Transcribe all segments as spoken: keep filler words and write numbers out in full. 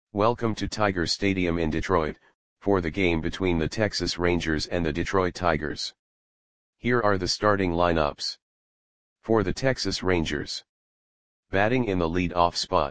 Welcome to Tiger Stadium in Detroit, for the game between the Texas Rangers and the Detroit Tigers. Here are the starting lineups. For the Texas Rangers. Batting in the lead-off spot.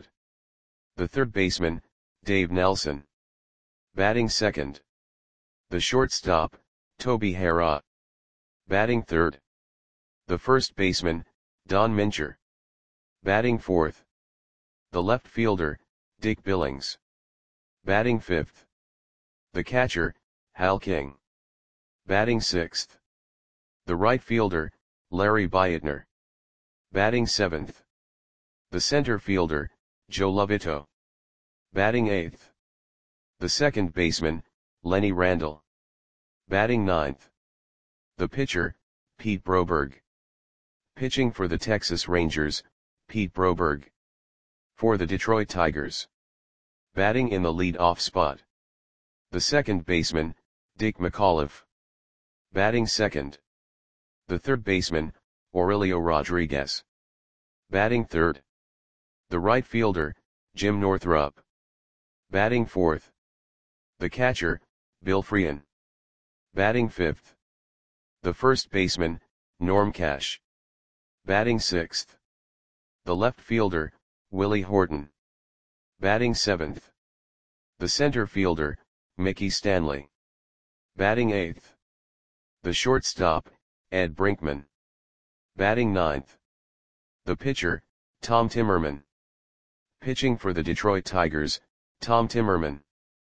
The third baseman, Dave Nelson. Batting second. The shortstop, Toby Harrah. Batting third. The first baseman, Don Mincher. Batting fourth. The left fielder, Dick Billings. Batting fifth. The catcher, Hal King. Batting sixth. The right fielder, Larry Beitner. Batting seventh. The center fielder, Joe Lovito. Batting eighth. The second baseman, Lenny Randle. Batting ninth. The pitcher, Pete Broberg. Pitching for the Texas Rangers, Pete Broberg. For the Detroit Tigers. Batting in the lead-off spot. The second baseman, Dick McAuliffe. Batting second. The third baseman, Aurelio Rodriguez. Batting third. The right fielder, Jim Northrup. Batting fourth. The catcher, Bill Frein. Batting fifth. The first baseman, Norm Cash. Batting sixth. The left fielder, Willie Horton. Batting seventh. The center fielder, Mickey Stanley. Batting eighth. The shortstop, Ed Brinkman. Batting ninth. The pitcher, Tom Timmerman. Pitching for the Detroit Tigers, Tom Timmerman.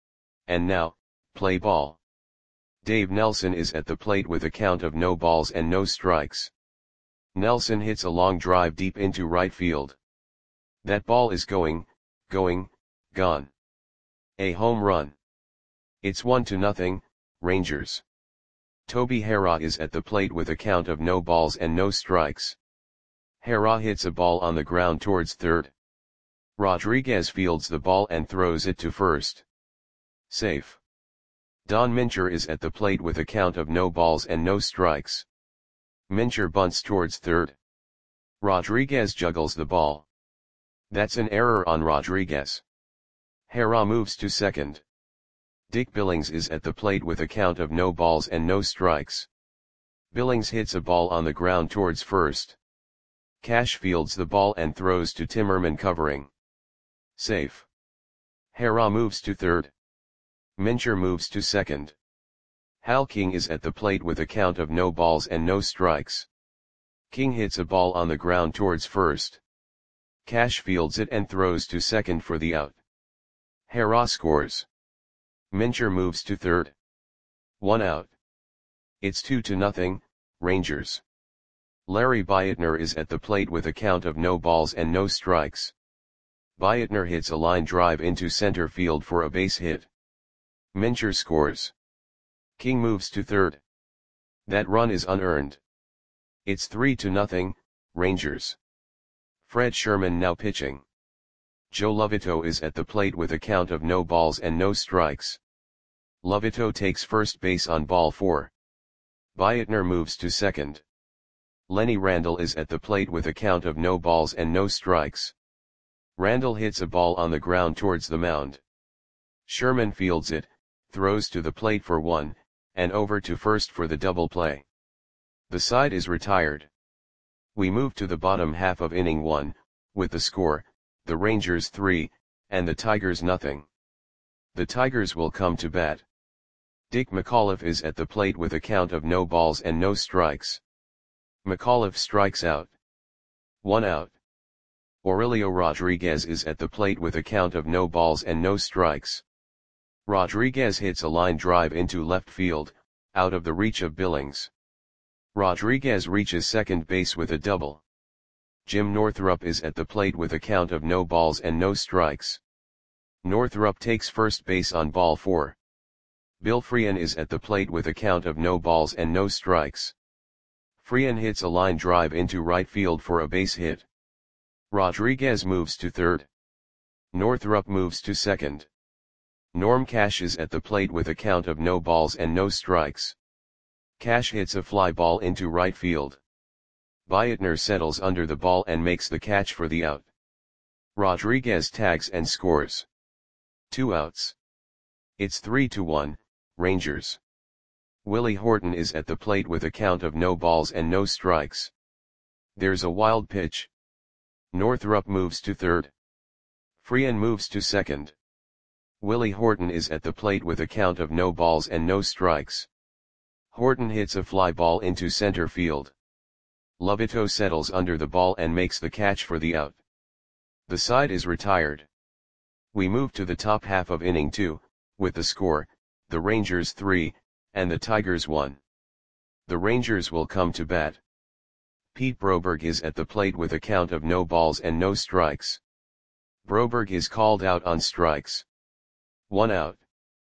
And now, play ball. Dave Nelson is at the plate with a count of no balls and no strikes. Nelson hits a long drive deep into right field. That ball is going, going, gone. A home run. It's one to nothing, Rangers. Toby Harrah is at the plate with a count of no balls and no strikes. Harrah hits a ball on the ground towards third. Rodriguez fields the ball and throws it to first. Safe. Don Mincher is at the plate with a count of no balls and no strikes. Mincher bunts towards third. Rodriguez juggles the ball. That's an error on Rodriguez. Harrah moves to second. Dick Billings is at the plate with a count of no balls and no strikes. Billings hits a ball on the ground towards first. Cash fields the ball and throws to Timmerman covering. Safe. Harrah moves to third. Mincher moves to second. Hal King is at the plate with a count of no balls and no strikes. King hits a ball on the ground towards first. Cash fields it and throws to second for the out. Harrah scores. Mincher moves to third. One out. It's two to nothing, Rangers. Larry Beitner is at the plate with a count of no balls and no strikes. Beitner hits a line drive into center field for a base hit. Mincher scores. King moves to third. That run is unearned. It's three to nothing, Rangers. Fred Sherman now pitching. Joe Lovito is at the plate with a count of no balls and no strikes. Lovito takes first base on ball four. Beitner moves to second. Lenny Randle is at the plate with a count of no balls and no strikes. Randle hits a ball on the ground towards the mound. Sherman fields it, throws to the plate for one, and over to first for the double play. The side is retired. We move to the bottom half of inning one, with the score, the Rangers three, and the Tigers nothing. The Tigers will come to bat. Dick McAuliffe is at the plate with a count of no balls and no strikes. McAuliffe strikes out. One out. Aurelio Rodriguez is at the plate with a count of no balls and no strikes. Rodriguez hits a line drive into left field, out of the reach of Billings. Rodriguez reaches second base with a double. Jim Northrup is at the plate with a count of no balls and no strikes. Northrup takes first base on ball four. Bill Frein is at the plate with a count of no balls and no strikes. Frein hits a line drive into right field for a base hit. Rodriguez moves to third. Northrup moves to second. Norm Cash is at the plate with a count of no balls and no strikes. Cash hits a fly ball into right field. Beitner settles under the ball and makes the catch for the out. Rodriguez tags and scores. Two outs. It's three to one, Rangers. Willie Horton is at the plate with a count of no balls and no strikes. There's a wild pitch. Northrup moves to third. Freehan moves to second. Willie Horton is at the plate with a count of no balls and no strikes. Horton hits a fly ball into center field. Lovito settles under the ball and makes the catch for the out. The side is retired. We move to the top half of inning two, with the score, the Rangers three, and the Tigers one. The Rangers will come to bat. Pete Broberg is at the plate with a count of no balls and no strikes. Broberg is called out on strikes. One out.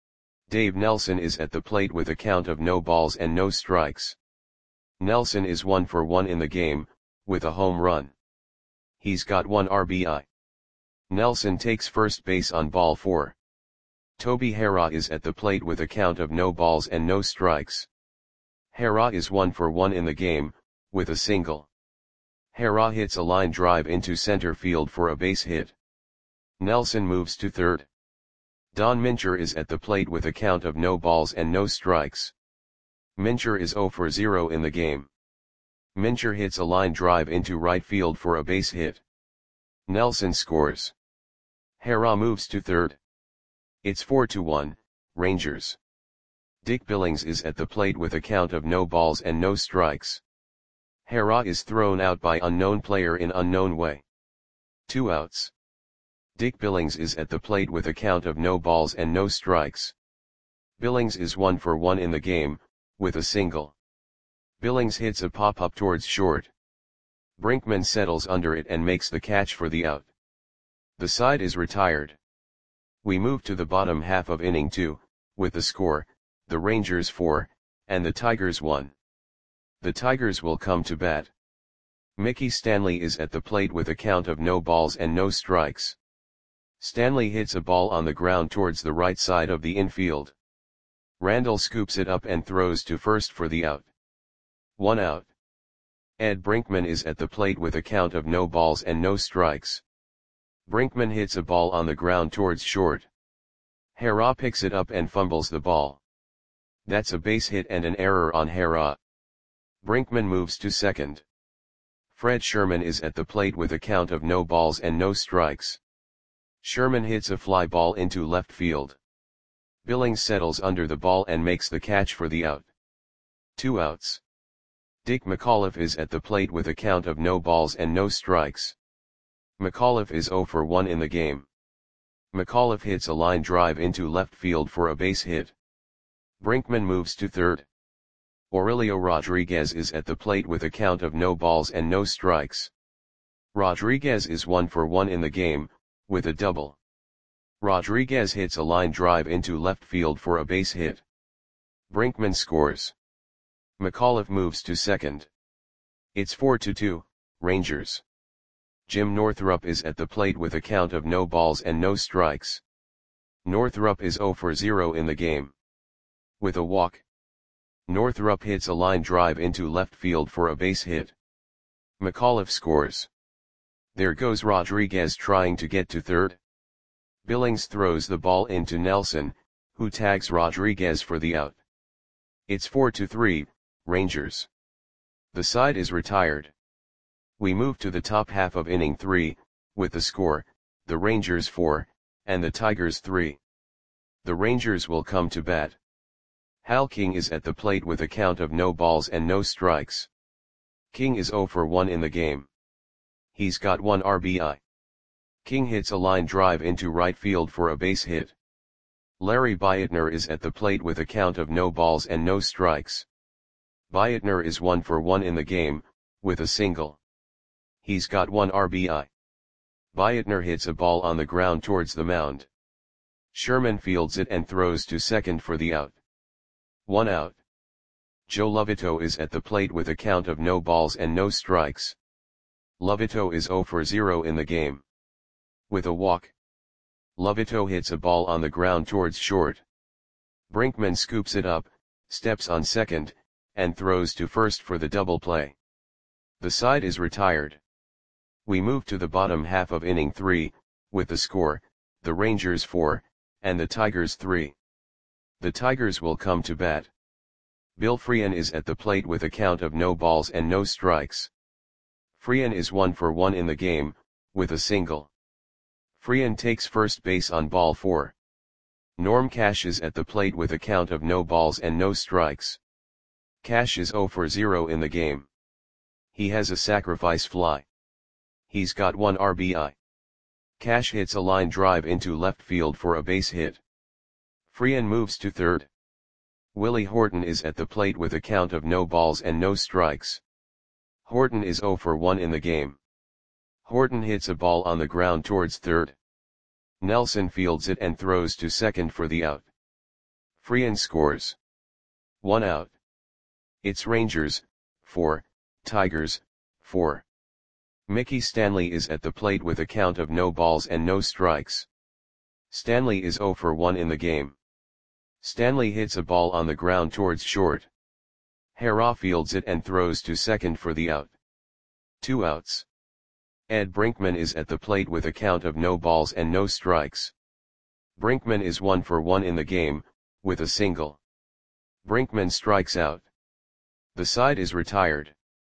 Dave Nelson is at the plate with a count of no balls and no strikes. Nelson is one for one in the game, with a home run. He's got one R B I. Nelson takes first base on ball four. Toby Harrah is at the plate with a count of no balls and no strikes. Harrah is one for one in the game, with a single. Harrah hits a line drive into center field for a base hit. Nelson moves to third. Don Mincher is at the plate with a count of no balls and no strikes. Mincher is zero for zero in the game. Mincher hits a line drive into right field for a base hit. Nelson scores. Harrah moves to third. It's four to one, Rangers. Dick Billings is at the plate with a count of no balls and no strikes. Harrah is thrown out by unknown player in unknown way. Two outs. Dick Billings is at the plate with a count of no balls and no strikes. Billings is one for one in the game, with a single. Billings hits a pop-up towards short. Brinkman settles under it and makes the catch for the out. The side is retired. We move to the bottom half of inning two, with the score, the Rangers four, and the Tigers one. The Tigers will come to bat. Mickey Stanley is at the plate with a count of no balls and no strikes. Stanley hits a ball on the ground towards the right side of the infield. Randall scoops it up and throws to first for the out. One out. Ed Brinkman is at the plate with a count of no balls and no strikes. Brinkman hits a ball on the ground towards short. Harrah picks it up and fumbles the ball. That's a base hit and an error on Harrah. Brinkman moves to second. Fred Sherman is at the plate with a count of no balls and no strikes. Sherman hits a fly ball into left field. Billings settles under the ball and makes the catch for the out. Two outs. Dick McAuliffe is at the plate with a count of no balls and no strikes. McAuliffe is zero for one in the game. McAuliffe hits a line drive into left field for a base hit. Brinkman moves to third. Aurelio Rodriguez is at the plate with a count of no balls and no strikes. Rodriguez is one for one in the game, with a double. Rodriguez hits a line drive into left field for a base hit. Brinkman scores. McAuliffe moves to second. It's four to two, Rangers. Jim Northrup is at the plate with a count of no balls and no strikes. Northrup is zero for zero in the game. With a walk. Northrup hits a line drive into left field for a base hit. McAuliffe scores. There goes Rodriguez trying to get to third. Billings throws the ball into Nelson, who tags Rodriguez for the out. It's four to three, Rangers. The side is retired. We move to the top half of inning three, with the score, the Rangers four, and the Tigers three. The Rangers will come to bat. Hal King is at the plate with a count of no balls and no strikes. King is zero for one in the game. He's got one R B I. King hits a line drive into right field for a base hit. Larry Beitner is at the plate with a count of no balls and no strikes. Beitner is one for one in the game, with a single. He's got one R B I. Beitner hits a ball on the ground towards the mound. Sherman fields it and throws to second for the out. One out. Joe Lovito is at the plate with a count of no balls and no strikes. Lovito is zero for zero in the game. With a walk. Lovito hits a ball on the ground towards short. Brinkman scoops it up, steps on second, and throws to first for the double play. The side is retired. We move to the bottom half of inning three, with the score, the Rangers four, and the Tigers three. The Tigers will come to bat. Bill Freehan is at the plate with a count of no balls and no strikes. Freehan is one for one in the game, with a single. Freehan takes first base on ball four. Norm Cash is at the plate with a count of no balls and no strikes. Cash is zero for zero in the game. He has a sacrifice fly. He's got one R B I. Cash hits a line drive into left field for a base hit. Freehan moves to third. Willie Horton is at the plate with a count of no balls and no strikes. Horton is zero for one in the game. Horton hits a ball on the ground towards third. Nelson fields it and throws to second for the out. Freehan scores. One out. It's Rangers, four, Tigers, four. Mickey Stanley is at the plate with a count of no balls and no strikes. Stanley is zero for one in the game. Stanley hits a ball on the ground towards short. Hara fields it and throws to second for the out. Two outs. Ed Brinkman is at the plate with a count of no balls and no strikes. Brinkman is one for one in the game, with a single. Brinkman strikes out. The side is retired.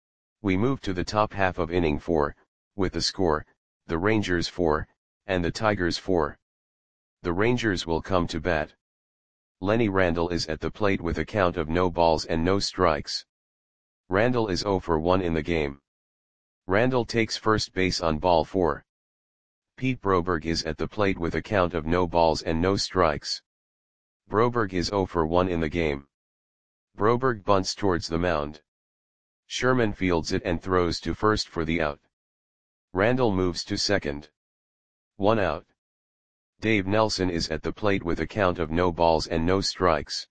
We move to the top half of inning four, with the score, the Rangers four, and the Tigers four. The Rangers will come to bat. Lenny Randle is at the plate with a count of no balls and no strikes. Randle is zero for one in the game. Randle takes first base on ball four. Pete Broberg is at the plate with a count of no balls and no strikes. Broberg is zero for one in the game. Broberg bunts towards the mound. Sherman fields it and throws to first for the out. Randle moves to second. One out. Dave Nelson is at the plate with a count of no balls and no strikes.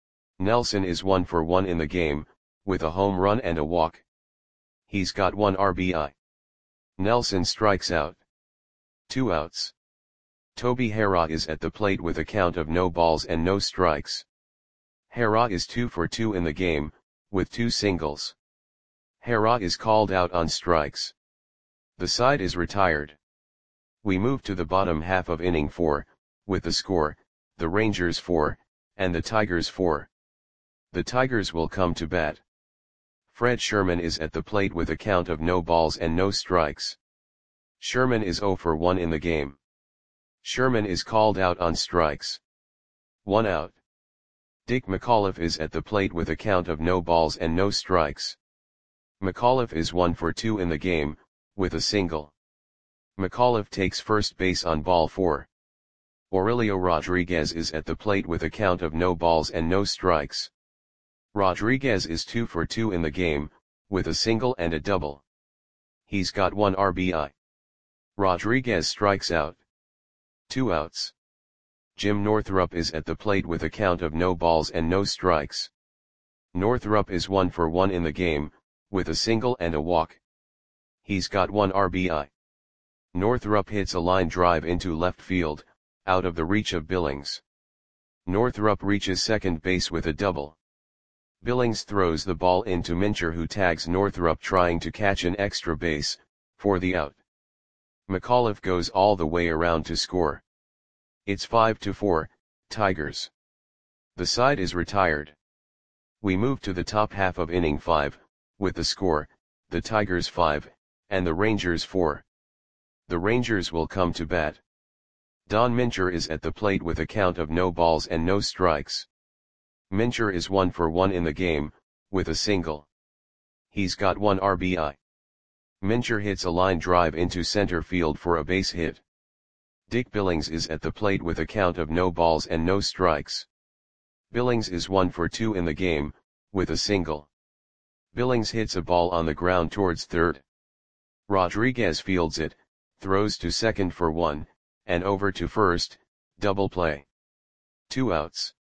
Nelson is one for one in the game, with a home run and a walk. He's got one R B I. Nelson strikes out. Two outs. Toby Hara is at the plate with a count of no balls and no strikes. Hara is two for two in the game, with two singles. Hara is called out on strikes. The side is retired. We move to the bottom half of inning four, with the score, the Rangers four, and the Tigers four. The Tigers will come to bat. Fred Sherman is at the plate with a count of no balls and no strikes. Sherman is zero for one in the game. Sherman is called out on strikes. One out. Dick McAuliffe is at the plate with a count of no balls and no strikes. McAuliffe is one for two in the game, with a single. McAuliffe takes first base on ball four. Aurelio Rodriguez is at the plate with a count of no balls and no strikes. Rodriguez is two for two in the game, with a single and a double. He's got one R B I. Rodriguez strikes out. Two outs. Jim Northrup is at the plate with a count of no balls and no strikes. Northrup is one for one in the game, with a single and a walk. He's got one R B I. Northrup hits a line drive into left field, out of the reach of Billings. Northrup reaches second base with a double. Billings throws the ball into Mincher, who tags Northrup trying to catch an extra base, for the out. McAuliffe goes all the way around to score. It's five to four, Tigers. The side is retired. We move to the top half of inning five, with the score, the Tigers five, and the Rangers four. The Rangers will come to bat. Don Mincher is at the plate with a count of no balls and no strikes. Mincher is one for one in the game, with a single. He's got one R B I. Mincher hits a line drive into center field for a base hit. Dick Billings is at the plate with a count of no balls and no strikes. Billings is one for two in the game, with a single. Billings hits a ball on the ground towards third. Rodriguez fields it, throws to second for one, and over to first, double play. Two outs.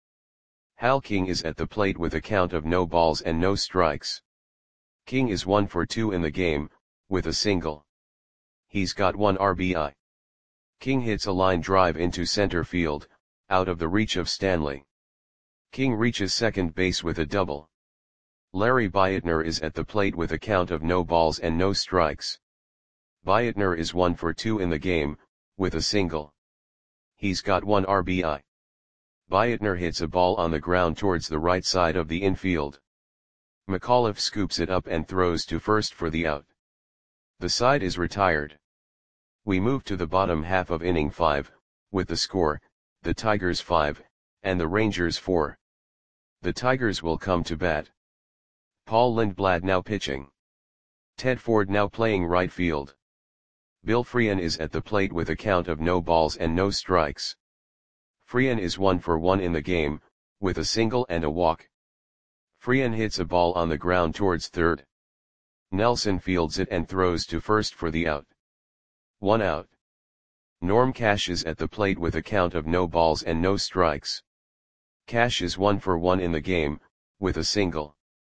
Hal King is at the plate with a count of no balls and no strikes. King is one for two in the game, with a single. He's got one R B I. King hits a line drive into center field, out of the reach of Stanley. King reaches second base with a double. Larry Beitner is at the plate with a count of no balls and no strikes. Beitner is one for two in the game, with a single. He's got one R B I. Biatner hits a ball on the ground towards the right side of the infield. McAuliffe scoops it up and throws to first for the out. The side is retired. We move to the bottom half of inning five, with the score, the Tigers five, and the Rangers four. The Tigers will come to bat. Paul Lindblad now pitching. Ted Ford now playing right field. Bill Freehan is at the plate with a count of no balls and no strikes. Freehan is one for one in the game, with a single and a walk. Freehan hits a ball on the ground towards third. Nelson fields it and throws to first for the out. One out. Norm Cash is at the plate with a count of no balls and no strikes. Cash is one for one in the game, with a single.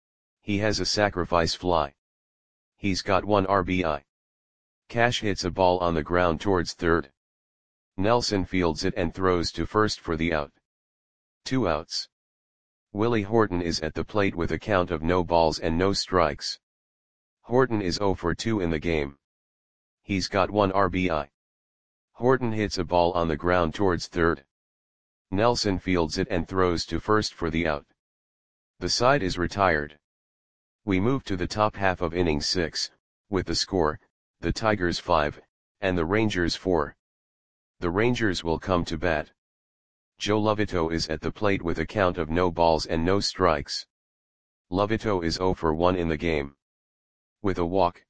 He has a sacrifice fly. He's got one R B I. Cash hits a ball on the ground towards third. Nelson fields it and throws to first for the out. Two outs. Willie Horton is at the plate with a count of no balls and no strikes. Horton is zero for two in the game. He's got one R B I. Horton hits a ball on the ground towards third. Nelson fields it and throws to first for the out. The side is retired. We move to the top half of inning six, with the score, the Tigers five, and the Rangers four. The Rangers will come to bat. Joe Lovito is at the plate with a count of no balls and no strikes. Lovito is zero for one in the game. With a walk.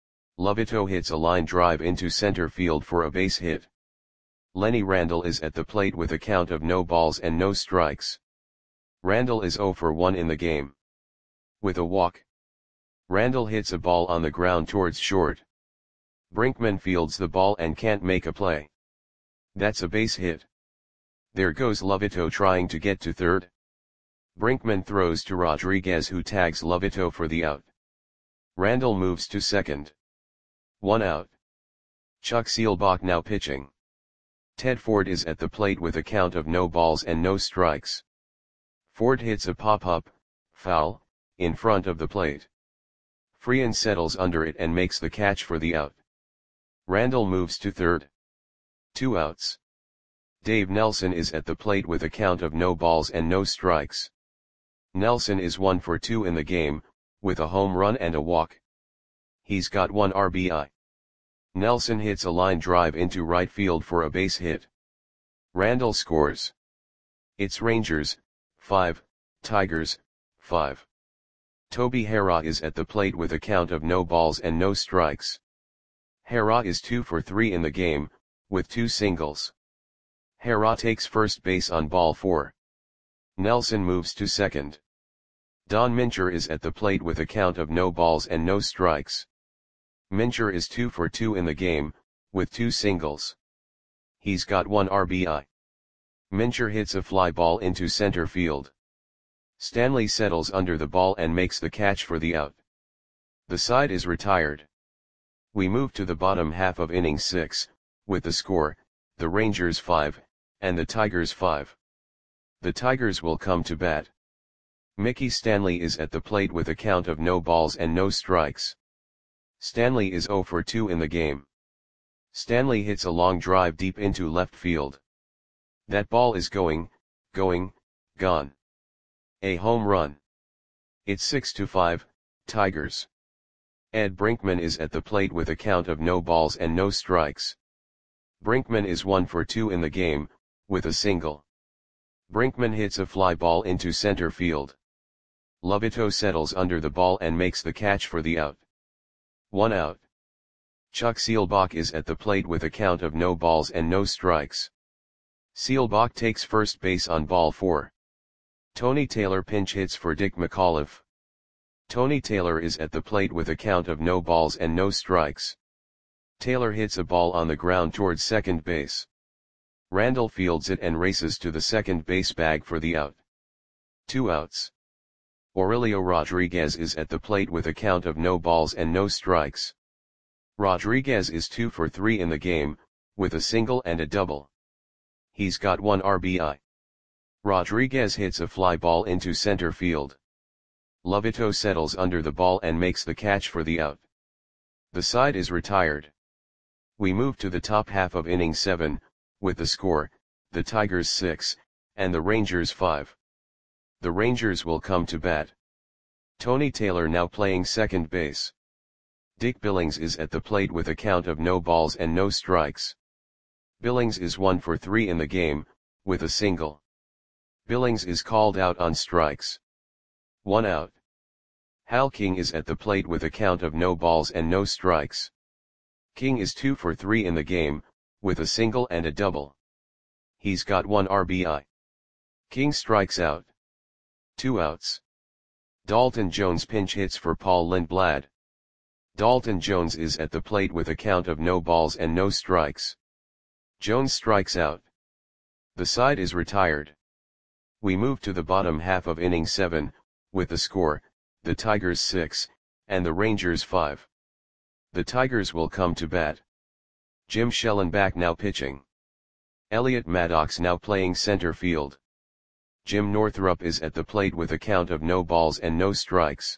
Lovito hits a line drive into center field for a base hit. Lenny Randle is at the plate with a count of no balls and no strikes. Randle is zero for one in the game. With a walk. Randle hits a ball on the ground towards short. Brinkman fields the ball and can't make a play. That's a base hit. There goes Lovito trying to get to third. Brinkman throws to Rodriguez, who tags Lovito for the out. Randle moves to second. One out. Chuck Seelbach now pitching. Ted Ford is at the plate with a count of no balls and no strikes. Ford hits a pop-up, foul, in front of the plate. Freehan settles under it and makes the catch for the out. Randle moves to third. Two outs. Dave Nelson is at the plate with a count of no balls and no strikes. Nelson is one for two in the game, with a home run and a walk. He's got one R B I. Nelson hits a line drive into right field for a base hit. Randle scores. It's Rangers, five, Tigers, five. Toby Harrah is at the plate with a count of no balls and no strikes. Harrah is two for three in the game, with two singles. Harrah takes first base on ball four. Nelson moves to second. Don Mincher is at the plate with a count of no balls and no strikes. Mincher is two for two in the game, with two singles. He's got one R B I. Mincher hits a fly ball into center field. Stanley settles under the ball and makes the catch for the out. The side is retired. We move to the bottom half of inning six, with the score, the Rangers five, and the Tigers five. The Tigers will come to bat. Mickey Stanley is at the plate with a count of no balls and no strikes. Stanley is zero for two in the game. Stanley hits a long drive deep into left field. That ball is going, going, gone. A home run. It's six to five, Tigers. Ed Brinkman is at the plate with a count of no balls and no strikes. Brinkman is one for two in the game, with a single. Brinkman hits a fly ball into center field. Lovito settles under the ball and makes the catch for the out. One out. Chuck Seelbach is at the plate with a count of no balls and no strikes. Seelbach takes first base on ball four. Tony Taylor pinch hits for Dick McAuliffe. Tony Taylor is at the plate with a count of no balls and no strikes. Taylor hits a ball on the ground towards second base. Randle fields it and races to the second base bag for the out. Two outs. Aurelio Rodriguez is at the plate with a count of no balls and no strikes. Rodriguez is two for three in the game, with a single and a double. He's got one R B I. Rodriguez hits a fly ball into center field. Lovito settles under the ball and makes the catch for the out. The side is retired. We move to the top half of inning seven, with the score, the Tigers six, and the Rangers five. The Rangers will come to bat. Tony Taylor now playing second base. Dick Billings is at the plate with a count of no balls and no strikes. Billings is one for three in the game, with a single. Billings is called out on strikes. One out. Hal King is at the plate with a count of no balls and no strikes. King is two for three in the game, with a single and a double. He's got one R B I. King strikes out. Two outs. Dalton Jones pinch hits for Paul Lindblad. Dalton Jones is at the plate with a count of no balls and no strikes. Jones strikes out. The side is retired. We move to the bottom half of inning seven, with the score, the Tigers six, and the Rangers five. The Tigers will come to bat. Jim Schellenbach now pitching. Elliot Maddox now playing center field. Jim Northrup is at the plate with a count of no balls and no strikes.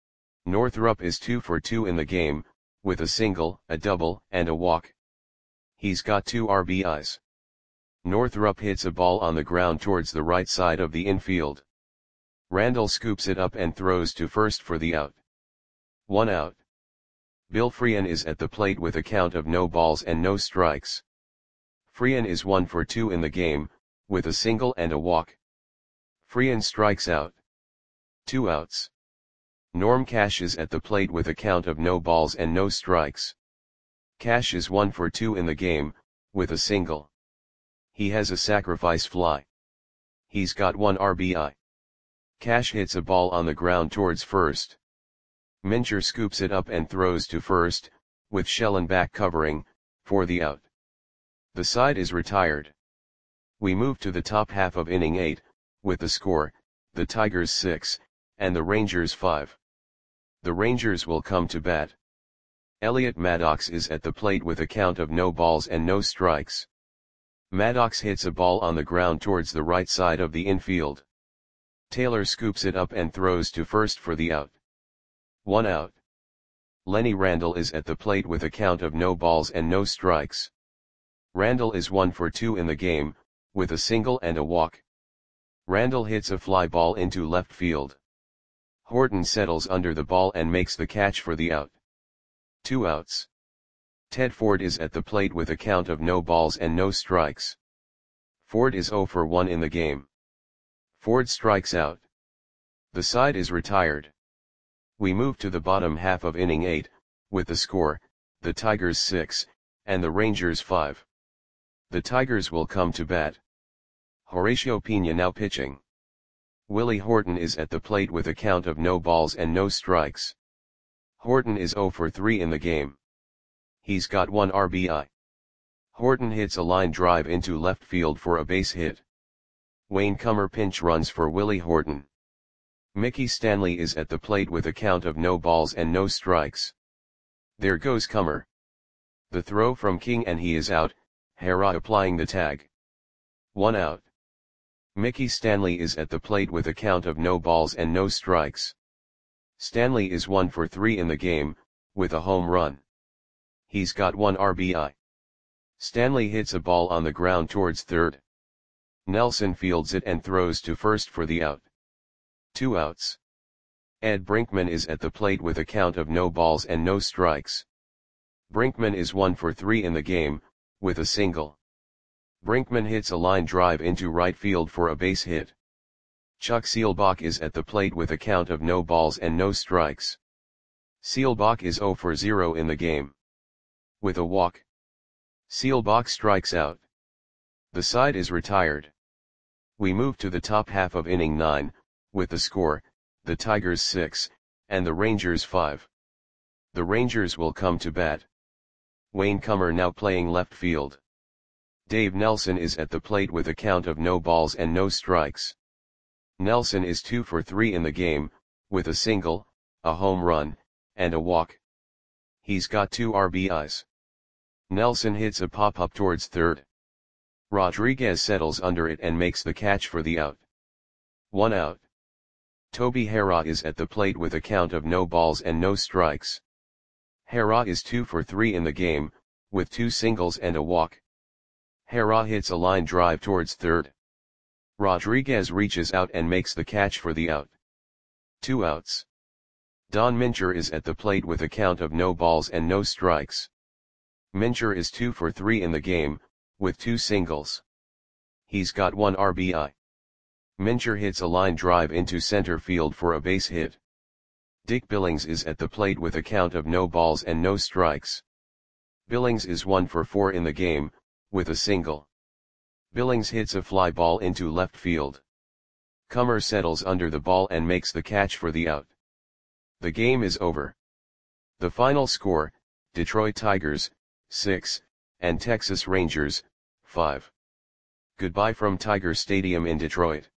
Northrup is two for two in the game, with a single, a double, and a walk. He's got two R B Is. Northrup hits a ball on the ground towards the right side of the infield. Randall scoops it up and throws to first for the out. One out. Bill Freehan is at the plate with a count of no balls and no strikes. Freehan is one for two in the game, with a single and a walk. Freehan strikes out. Two outs. Norm Cash is at the plate with a count of no balls and no strikes. Cash is one for two in the game, with a single. He has a sacrifice fly. He's got one R B I. Cash hits a ball on the ground towards first. Mincher scoops it up and throws to first, with Schellenbach covering, for the out. The side is retired. We move to the top half of inning eight, with the score, the Tigers six, and the Rangers five. The Rangers will come to bat. Elliot Maddox is at the plate with a count of no balls and no strikes. Maddox hits a ball on the ground towards the right side of the infield. Taylor scoops it up and throws to first for the out. One out. Lenny Randall is at the plate with a count of no balls and no strikes. Randall is one for two in the game, with a single and a walk. Randall hits a fly ball into left field. Horton settles under the ball and makes the catch for the out. Two outs. Ted Ford is at the plate with a count of no balls and no strikes. Ford is zero for one in the game. Ford strikes out. The side is retired. We move to the bottom half of inning eight, with the score, the Tigers six, and the Rangers five. The Tigers will come to bat. Horatio Pena now pitching. Willie Horton is at the plate with a count of no balls and no strikes. Horton is zero for three in the game. He's got one R B I. Horton hits a line drive into left field for a base hit. Wayne Comer pinch runs for Willie Horton. Mickey Stanley is at the plate with a count of no balls and no strikes. There goes Comer. The throw from King and he is out, Hera applying the tag. One out. Mickey Stanley is at the plate with a count of no balls and no strikes. Stanley is one for three in the game, with a home run. He's got one R B I. Stanley hits a ball on the ground towards third. Nelson fields it and throws to first for the out. Two outs. Ed Brinkman is at the plate with a count of no balls and no strikes. Brinkman is one for three in the game, with a single. Brinkman hits a line drive into right field for a base hit. Chuck Seelbach is at the plate with a count of no balls and no strikes. Seelbach is zero for zero in the game. With a walk. Seelbach strikes out. The side is retired. We move to the top half of inning nine, with the score, the Tigers six, and the Rangers five. The Rangers will come to bat. Wayne Comer now playing left field. Dave Nelson is at the plate with a count of no balls and no strikes. Nelson is two for three in the game, with a single, a home run, and a walk. He's got two R B Is. Nelson hits a pop-up towards third. Rodriguez settles under it and makes the catch for the out. One out. Toby Hera is at the plate with a count of no balls and no strikes. Hera is two for three in the game, with two singles and a walk. Hara hits a line drive towards third. Rodriguez reaches out and makes the catch for the out. Two outs. Don Mincher is at the plate with a count of no balls and no strikes. Mincher is two for three in the game, with two singles. He's got one R B I. Mincher hits a line drive into center field for a base hit. Dick Billings is at the plate with a count of no balls and no strikes. Billings is one for four in the game, with a single. Billings hits a fly ball into left field. Comer settles under the ball and makes the catch for the out. The game is over. The final score, Detroit Tigers, six, and Texas Rangers, five. Goodbye from Tiger Stadium in Detroit.